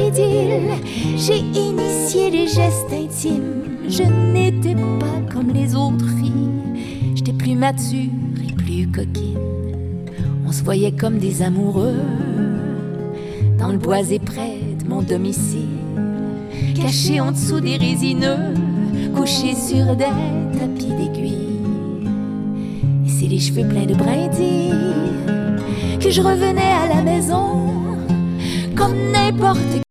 idylle. J'ai initié les gestes intimes. Je n'étais pas comme les autres filles. J'étais plus mature et plus coquine. On se voyait comme des amoureux dans le boisé près de mon domicile, cachés en dessous des résineux, couchés sur des tapis d'aiguilles. Et c'est les cheveux pleins de brindilles que je revenais à la maison comme n'importe